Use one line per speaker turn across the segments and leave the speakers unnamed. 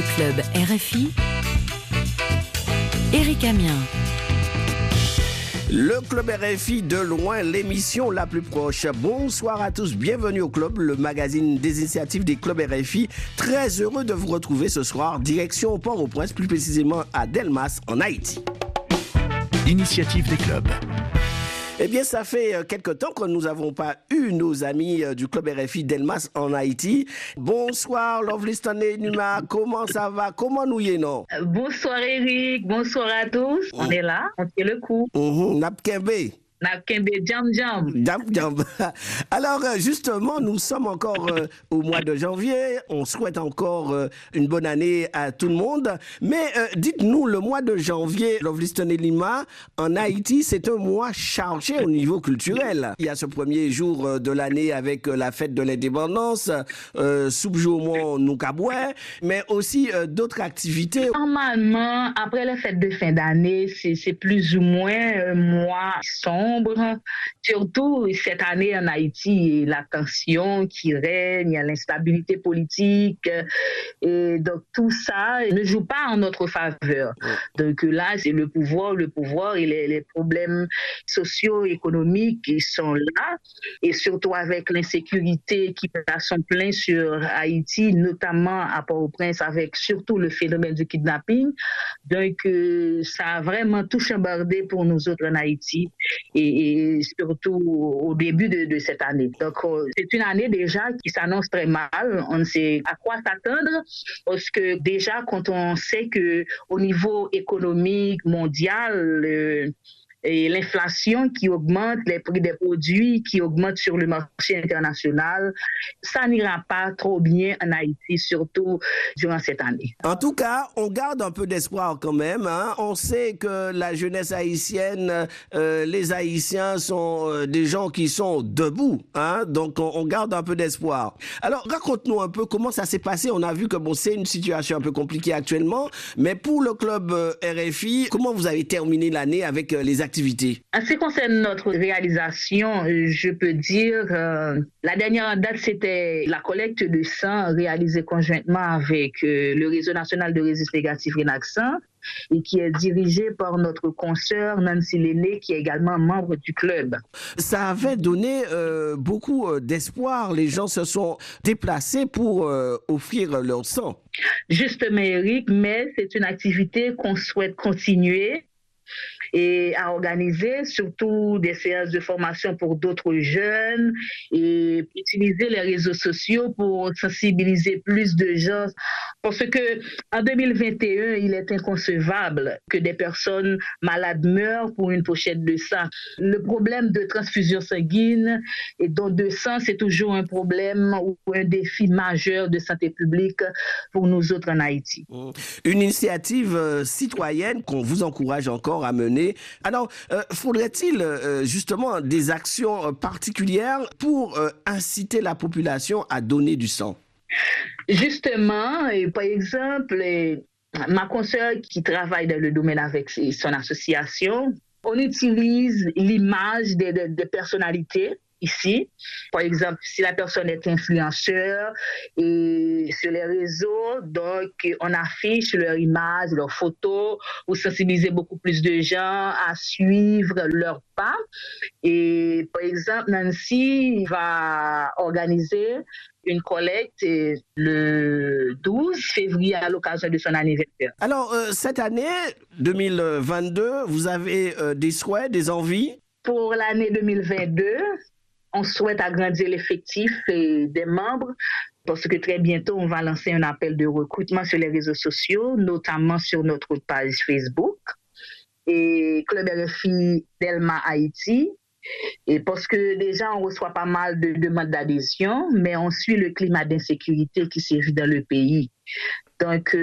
club RFI, Éric Amiens.
Le club RFI de loin, l'émission la plus proche. Bonsoir à tous, bienvenue au club, le magazine des initiatives des clubs RFI. Très heureux de vous retrouver ce soir, direction Port-au-Prince, plus précisément à Delmas, en Haïti.
Initiative des clubs.
Eh bien, ça fait quelque temps que nous n'avons pas eu nos amis du club RFI Delmas en Haïti. Bonsoir, Lovely Stanley Numa, comment ça va? Comment nous y est, non?
Bonsoir Eric, bonsoir à tous. On est là, on tient le coup.
Napkembe.
Napkembe, jam.
Alors, justement, nous sommes encore au mois de janvier. On souhaite encore une bonne année à tout le monde. Mais dites-nous, le mois de janvier, Lovely Stanley Lima, en Haïti, c'est un mois chargé au niveau culturel. Il y a ce premier jour de l'année avec la fête de l'indépendance, Soubjoumon Noukaboué, mais aussi d'autres activités.
Normalement, après la fête de fin d'année, c'est plus ou moins un mois sombre. Surtout cette année en Haïti, la tension qui règne, il y a l'instabilité politique, et donc tout ça ne joue pas en notre faveur. Donc là, c'est le pouvoir et les problèmes socio-économiques qui sont là, et surtout avec l'insécurité qui passe en plein sur Haïti, notamment à Port-au-Prince, avec surtout le phénomène du kidnapping. Donc ça a vraiment tout chambardé pour nous autres en Haïti. Et surtout au début de cette année. Donc, c'est une année déjà qui s'annonce très mal. On ne sait à quoi s'attendre parce que déjà, quand on sait qu'au niveau économique mondial, et l'inflation qui augmente, les prix des produits qui augmentent sur le marché international, ça n'ira pas trop bien en Haïti, surtout durant cette année.
En tout cas, on garde un peu d'espoir quand même. On sait que la jeunesse haïtienne, les Haïtiens sont des gens qui sont debout. Donc, on garde un peu d'espoir. Alors, raconte-nous un peu comment ça s'est passé. On a vu que c'est une situation un peu compliquée actuellement. Mais pour le club RFI, comment vous avez terminé l'année avec les activités?
En ce qui concerne notre réalisation, je peux dire la dernière en date, c'était la collecte de sang réalisée conjointement avec le Réseau national de registre négatif Renaxan et qui est dirigé par notre consoeur Nancy Lenné, qui est également membre du club.
Ça avait donné beaucoup d'espoir. Les gens se sont déplacés pour offrir leur sang.
Justement, Eric, mais c'est une activité qu'on souhaite continuer et à organiser surtout des séances de formation pour d'autres jeunes et utiliser les réseaux sociaux pour sensibiliser plus de gens. Parce que en 2021, il est inconcevable que des personnes malades meurent pour une pochette de sang. Le problème de transfusion sanguine et don de sang, c'est toujours un problème ou un défi majeur de santé publique pour nous autres en Haïti.
Une initiative citoyenne qu'on vous encourage encore à mener. Alors, faudrait-il justement des actions particulières pour inciter la population à donner du sang?
Justement, par exemple, ma consoeur qui travaille dans le domaine avec son association, on utilise l'image des personnalités ici. Par exemple, si la personne est influenceur et sur les réseaux, donc on affiche leur image, leurs photos pour sensibiliser beaucoup plus de gens à suivre leur pas. Et par exemple, Nancy va organiser une collecte le 12 février à l'occasion de son anniversaire.
Alors, cette année 2022, vous avez des souhaits, des envies?
Pour l'année 2022, on souhaite agrandir l'effectif des membres parce que très bientôt, on va lancer un appel de recrutement sur les réseaux sociaux, notamment sur notre page Facebook et Club RFI Delma Haïti. Et parce que déjà, on reçoit pas mal de demandes d'adhésion, mais on suit le climat d'insécurité qui sévit dans le pays. Donc,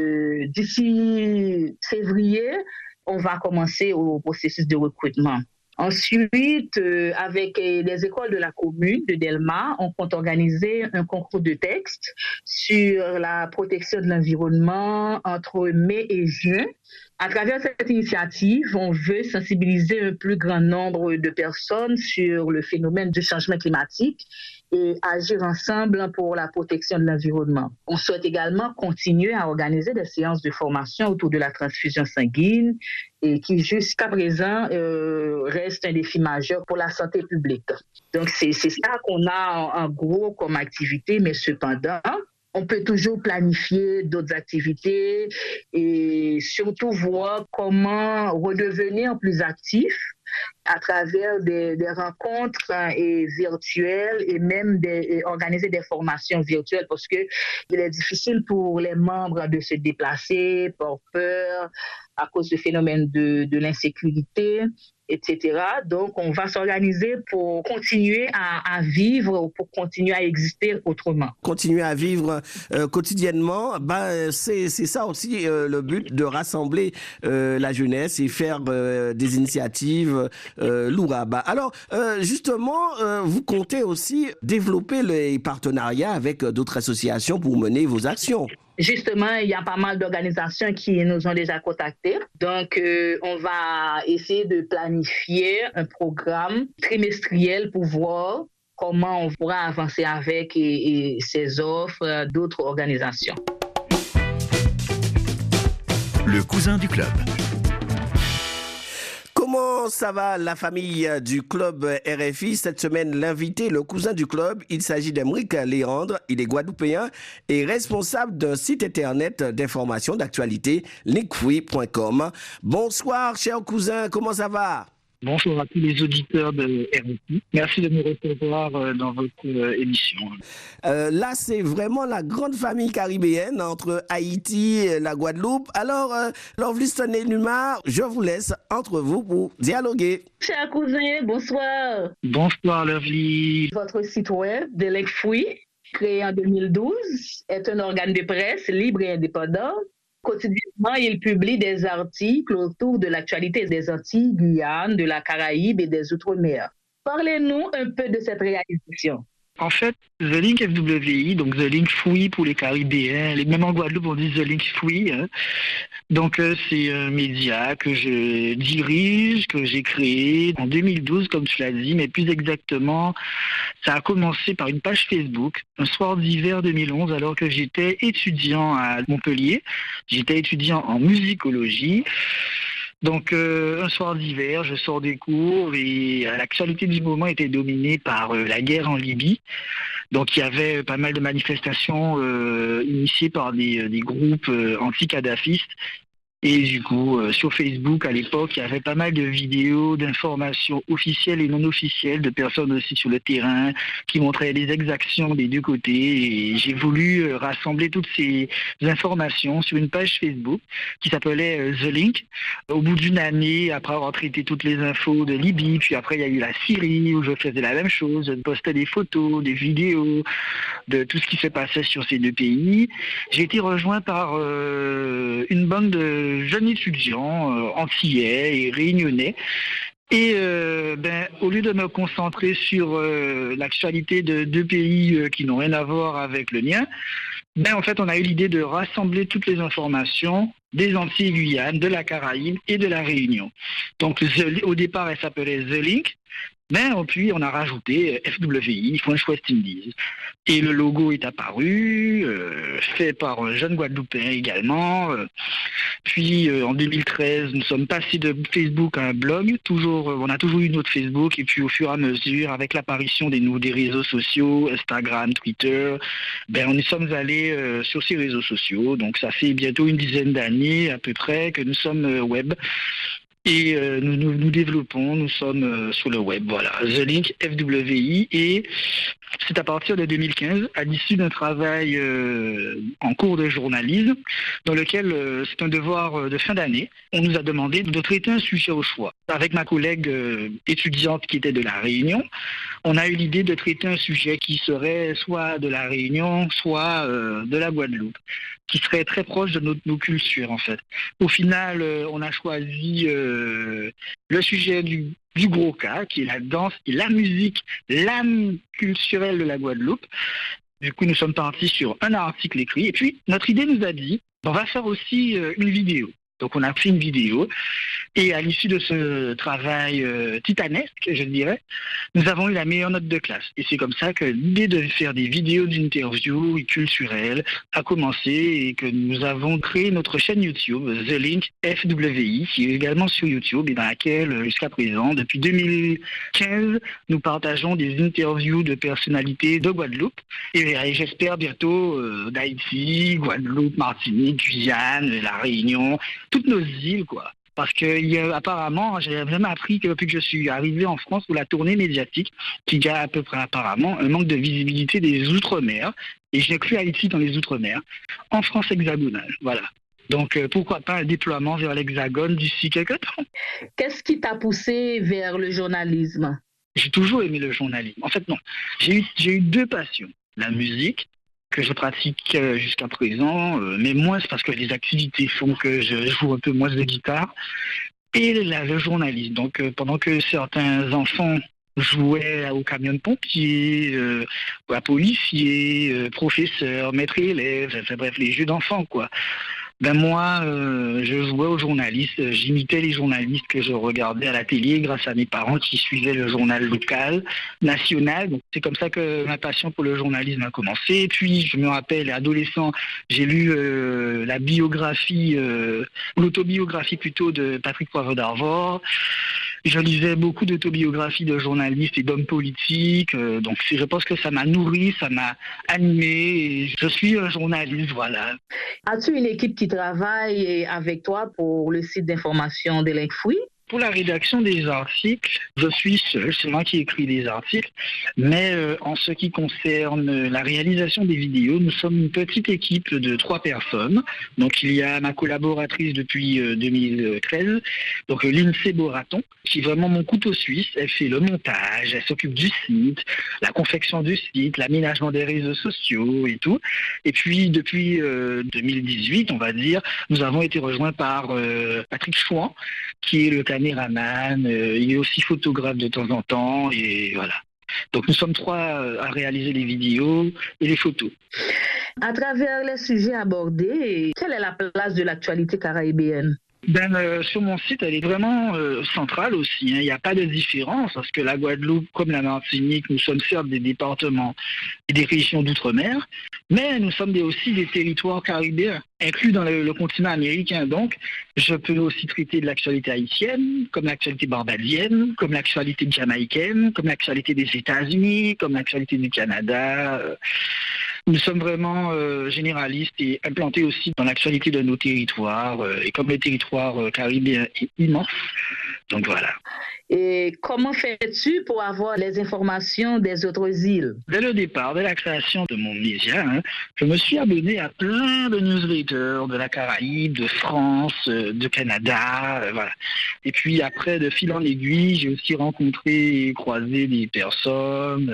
d'ici février, on va commencer au processus de recrutement. Ensuite, avec les écoles de la commune de Delma, on compte organiser un concours de texte sur la protection de l'environnement entre mai et juin À travers cette initiative, on veut sensibiliser un plus grand nombre de personnes sur le phénomène du changement climatique et agir ensemble pour la protection de l'environnement. On souhaite également continuer à organiser des séances de formation autour de la transfusion sanguine et qui jusqu'à présent reste un défi majeur pour la santé publique. Donc c'est ça qu'on a en gros comme activité, mais cependant, on peut toujours planifier d'autres activités et surtout voir comment redevenir plus actif à travers des rencontres virtuelles et même organiser des formations virtuelles parce que il est difficile pour les membres de se déplacer par peur à cause du phénomène de l'insécurité, etc. Donc, on va s'organiser pour continuer à vivre, pour continuer à exister autrement.
Continuer à vivre quotidiennement, c'est ça aussi le but de rassembler la jeunesse et faire des initiatives lourables. Alors, justement, vous comptez aussi développer les partenariats avec d'autres associations pour mener vos actions.
Justement, il y a pas mal d'organisations qui nous ont déjà contactés. Donc, on va essayer de planifier un programme trimestriel pour voir comment on pourra avancer avec ces offres d'autres organisations.
Le cousin du club.
Comment ça va la famille du club RFI? Cette semaine, l'invité, le cousin du club, il s'agit d'Emeric Léandre. Il est guadeloupéen et responsable d'un site internet d'information d'actualité, linkfree.com. Bonsoir, cher cousin, comment ça va?
Bonjour à tous les auditeurs de RFI. Merci de me recevoir dans votre émission.
Là, c'est vraiment la grande famille caribéenne entre Haïti et la Guadeloupe. Alors, Loveliston et Numa, je vous laisse entre vous pour dialoguer.
Cher cousin, bonsoir.
Bonsoir, Lovely.
Votre site web de Linkfree, créé en 2012, est un organe de presse libre et indépendant. Quotidiennement, il publie des articles autour de l'actualité des Antilles, Guyane, de la Caraïbe et des Outre-mer. Parlez-nous un peu de cette réalisation.
En fait, The Link FWI, donc The Link Free pour les Caribéens, même en Guadeloupe on dit The Link Free. Donc c'est un média que je dirige, que j'ai créé en 2012 comme tu l'as dit, mais plus exactement, ça a commencé par une page Facebook, un soir d'hiver 2011 alors que j'étais étudiant à Montpellier, j'étais étudiant en musicologie. Donc, un soir d'hiver, je sors des cours et l'actualité du moment était dominée par la guerre en Libye. Donc, il y avait pas mal de manifestations initiées par des groupes anti-kadhafistes. Et du coup, sur Facebook, à l'époque, il y avait pas mal de vidéos, d'informations officielles et non officielles, de personnes aussi sur le terrain qui montraient les exactions des deux côtés. Et j'ai voulu rassembler toutes ces informations sur une page Facebook qui s'appelait The Link. Au bout d'une année, après avoir traité toutes les infos de Libye, puis après il y a eu la Syrie où je faisais la même chose, je postais des photos, des vidéos de tout ce qui se passait sur ces deux pays. J'ai été rejoint par une bande de jeunes étudiants antillais et réunionnais. Et au lieu de me concentrer sur l'actualité de deux pays qui n'ont rien à voir avec le mien, en fait, on a eu l'idée de rassembler toutes les informations des Antilles et Guyane, de la Caraïbe et de la Réunion. Donc, au départ, elle s'appelait The Link. Mais puis on a rajouté FWI, French West Indies. Et le logo est apparu, fait par un jeune Guadeloupéen également. Puis en 2013, nous sommes passés de Facebook à un blog. On a toujours eu notre Facebook. Et puis au fur et à mesure, avec l'apparition des réseaux sociaux, Instagram, Twitter, nous sommes allés sur ces réseaux sociaux. Donc ça fait bientôt une dizaine d'années à peu près que nous sommes web. Et nous développons, nous sommes sur le web, voilà, The Link FWI, et c'est à partir de 2015, à l'issue d'un travail en cours de journalisme, dans lequel c'est un devoir de fin d'année, on nous a demandé de traiter un sujet au choix. Avec ma collègue étudiante qui était de la Réunion, on a eu l'idée de traiter un sujet qui serait soit de la Réunion, soit de la Guadeloupe, qui serait très proche de nos cultures en fait. Au final, on a choisi le sujet du gros cas, qui est la danse et la musique, l'âme culturelle de la Guadeloupe. Du coup, nous sommes partis sur un article écrit, et puis notre idée nous a dit, on va faire aussi une vidéo. Donc on a fait une vidéo et à l'issue de ce travail titanesque, je dirais, nous avons eu la meilleure note de classe. Et c'est comme ça que l'idée de faire des vidéos d'interviews culturelles a commencé et que nous avons créé notre chaîne YouTube, The Link FWI, qui est également sur YouTube et dans laquelle, jusqu'à présent, depuis 2015, nous partageons des interviews de personnalités de Guadeloupe et j'espère bientôt d'Haïti, Guadeloupe, Martinique, Guyane, La Réunion, toutes nos îles, quoi. Parce que apparemment, j'ai jamais appris que depuis que je suis arrivé en France pour la tournée médiatique, qu'il y a à peu près apparemment un manque de visibilité des Outre-mer, et j'inclus Haïti dans les Outre-mer, en France hexagonale. Voilà. Donc pourquoi pas un déploiement vers l'Hexagone d'ici quelques temps.
Qu'est-ce qui t'a poussé vers le journalisme?
J'ai toujours aimé le journalisme. En fait, non. J'ai eu deux passions. La musique, que je pratique jusqu'à présent, mais moins c'est parce que les activités font que je joue un peu moins de guitare, et le journalisme. Donc pendant que certains enfants jouaient au camion de pompier, à policier, professeur, maître et élève, enfin, bref, les jeux d'enfants, quoi. Ben moi, je jouais aux journalistes, j'imitais les journalistes que je regardais à la télé grâce à mes parents qui suivaient le journal local, national. Donc c'est comme ça que ma passion pour le journalisme a commencé. Et puis je me rappelle, adolescent, j'ai lu la biographie, l'autobiographie plutôt de Patrick Poivre d'Arvor. Je lisais beaucoup d'autobiographies de journalistes et d'hommes politiques, donc je pense que ça m'a nourri, ça m'a animé, et je suis un journaliste, voilà.
As-tu une équipe qui travaille avec toi pour le site d'information de l'INCFOUI?
Pour la rédaction des articles, je suis seul, c'est moi qui écris les articles, mais en ce qui concerne la réalisation des vidéos, nous sommes une petite équipe de 3 personnes. Donc il y a ma collaboratrice depuis 2013, donc Lindsay Boraton, qui est vraiment mon couteau suisse. Elle fait le montage, elle s'occupe du site, la confection du site, l'aménagement des réseaux sociaux et tout. Et puis depuis 2018, on va dire, nous avons été rejoints par Patrick Chouan, qui est le caméraman, il est aussi photographe de temps en temps, et voilà. Donc nous sommes 3 à réaliser les vidéos et les photos.
À travers les sujets abordés, quelle est la place de l'actualité caribéenne?
Sur mon site, elle est vraiment centrale aussi. Il n'y a pas de différence parce que la Guadeloupe, comme la Martinique, nous sommes certes des départements et des régions d'outre-mer, mais nous sommes aussi des territoires caribéens, inclus dans le continent américain. Donc, je peux aussi traiter de l'actualité haïtienne, comme l'actualité barbadienne, comme l'actualité jamaïcaine, comme l'actualité des États-Unis, comme l'actualité du Canada. Nous sommes vraiment généralistes et implantés aussi dans l'actualité de nos territoires. Et comme le territoire caribéen est immense, donc voilà.
Et comment fais-tu pour avoir les informations des autres îles?
Dès le départ, dès la création de mon média, je me suis abonné à plein de newsletters de la Caraïbe, de France, de Canada, voilà. Et puis après, de fil en aiguille, j'ai aussi rencontré et croisé des personnes.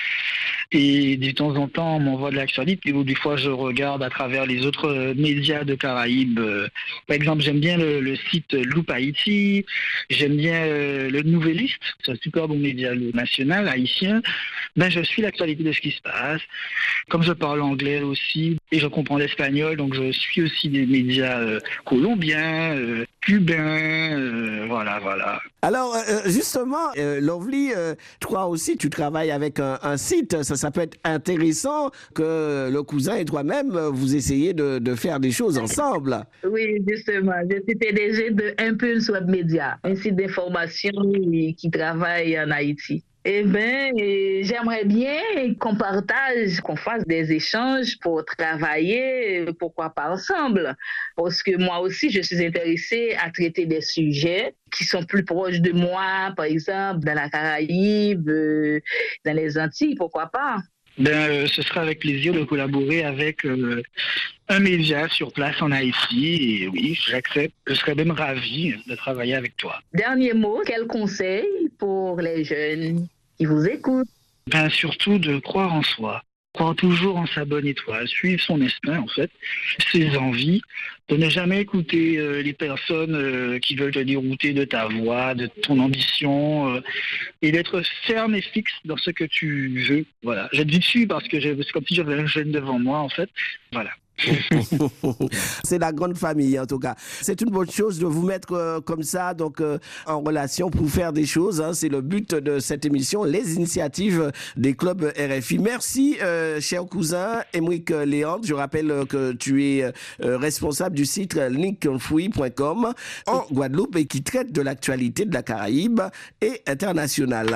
Et de temps en temps, on m'envoie de l'actualité ou des fois, je regarde à travers les autres médias de Caraïbes. Par exemple, j'aime bien le site Loop Haïti, j'aime bien le Nouvelliste, c'est un super bon média national haïtien. Je suis l'actualité de ce qui se passe. Comme je parle anglais aussi et je comprends l'espagnol, donc je suis aussi des médias colombiens, cubains, voilà.
Alors, justement, Lovely, toi aussi, tu travailles avec un site. Ça peut être intéressant que le cousin et toi-même, vous essayez de faire des choses ensemble.
Oui, justement. Je suis PDG de Impulse Web Media, un site d'information qui travaille en Haïti. J'aimerais bien qu'on partage, qu'on fasse des échanges pour travailler, pourquoi pas ensemble. Parce que moi aussi, je suis intéressée à traiter des sujets qui sont plus proches de moi, par exemple, dans la Caraïbe, dans les Antilles, pourquoi pas.
Ce sera avec plaisir de collaborer avec un média sur place en Haïti. Et oui, j'accepte. Je serais même ravi de travailler avec toi.
Dernier mot, quel conseil pour les jeunes qui vous écoutent?
Surtout de croire en soi. Croire toujours en sa bonne étoile, suivre son instinct en fait, ses envies, de ne jamais écouter les personnes qui veulent te dérouter de ta voix, de ton ambition, et d'être ferme et fixe dans ce que tu veux. Voilà, je te dis dessus parce que c'est comme si j'avais un jeune devant moi en fait. Voilà.
C'est la grande famille en tout cas. C'est une bonne chose de vous mettre comme ça donc en relation pour faire des choses. Hein. C'est le but de cette émission, les initiatives des clubs RFI. Merci cher cousin Émeric Léandre. Je rappelle que tu es responsable du site linkfree.com en Guadeloupe et qui traite de l'actualité de la Caraïbe et internationale.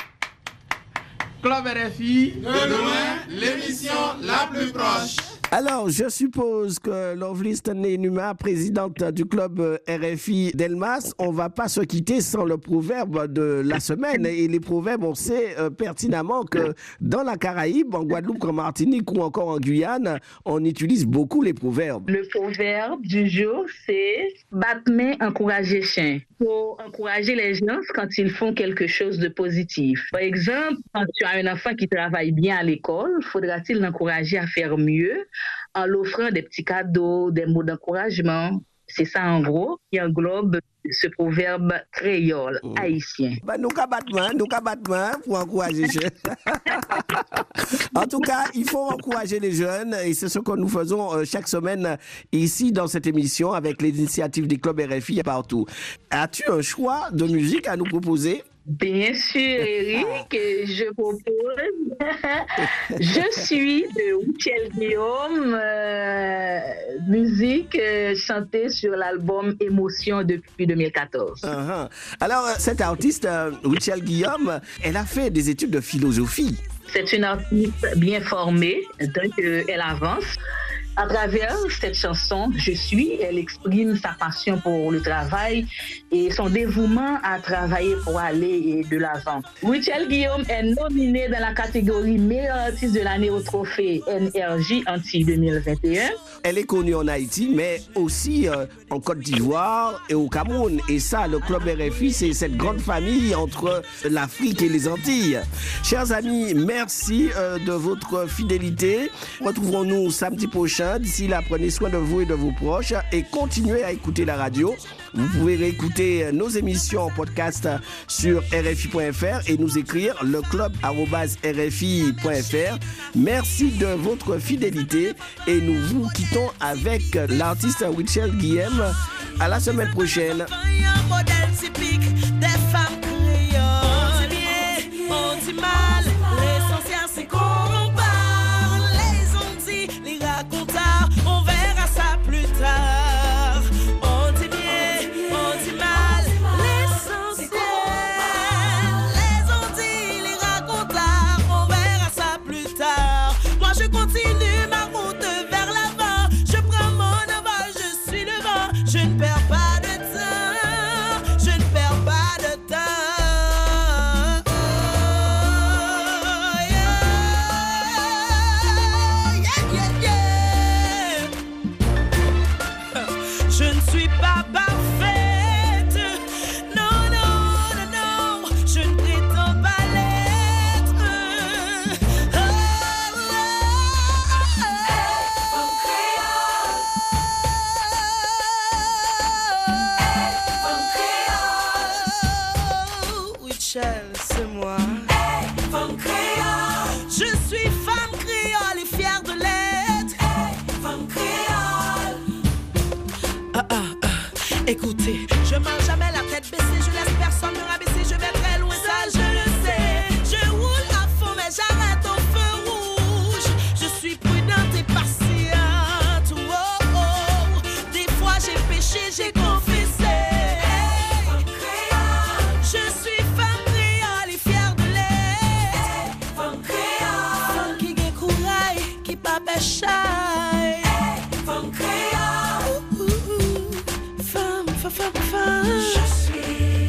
Club RFI, de loin, l'émission la plus proche.
Alors, je suppose que Lovelist Nenuma, présidente du club RFI Delmas, on ne va pas se quitter sans le proverbe de la semaine. Et les proverbes, on sait pertinemment que dans la Caraïbe, en Guadeloupe, en Martinique ou encore en Guyane, on utilise beaucoup les proverbes.
Le proverbe du jour, c'est « Battement, encourager chien ». Il faut encourager les gens quand ils font quelque chose de positif. Par exemple, quand tu as un enfant qui travaille bien à l'école, faudra-t-il l'encourager à faire mieux en l'offrant des petits cadeaux, des mots d'encouragement. C'est ça en gros qui englobe ce proverbe créole haïtien.
Nous battement pour encourager les jeunes. En tout cas, il faut encourager les jeunes et c'est ce que nous faisons chaque semaine ici dans cette émission avec les initiatives des clubs RFI partout. As-tu un choix de musique à nous proposer?
Bien sûr, Eric, je propose. Je suis de Wichel Guillaume, musique chantée sur l'album Émotion depuis 2014.
Alors, cette artiste, Wichel Guillaume, elle a fait des études de philosophie.
C'est une artiste bien formée, donc elle avance. À travers cette chanson, elle exprime sa passion pour le travail et son dévouement à travailler pour aller de l'avant. Wichel Guillaume est nominée dans la catégorie meilleur artiste de l'année au trophée NRJ Antilles 2021.
Elle est connue en Haïti, mais aussi en Côte d'Ivoire et au Cameroun. Et ça, le club RFI, c'est cette grande famille entre l'Afrique et les Antilles. Chers amis, merci de votre fidélité. Retrouverons-nous samedi prochain. D'ici là, prenez soin de vous et de vos proches et continuez à écouter la radio. Vous pouvez réécouter nos émissions en podcast sur rfi.fr et nous écrire leclub@rfi.fr. Merci de votre fidélité et nous vous quittons avec l'artiste Wichel Guillaume. À la semaine prochaine.
C'est moi. Hey, femme créole. Je suis femme créole et fière de l'être. Hey, femme créole. Écoutez, je mange jamais la tête baissée, je laisse personne me rabaisser, je vais très loin, ça je le sais. Je roule à fond, mais j'arrête au feu rouge. Je suis prudente et patiente. Oh, oh. Des fois j'ai péché, j'ai confessé. Hey, femme créole. Je suis femme créole et fière de l'être. Hey, femme créole. Femme qui gagne courage, qui pas péché. Hey, femme créole. Femme. Je suis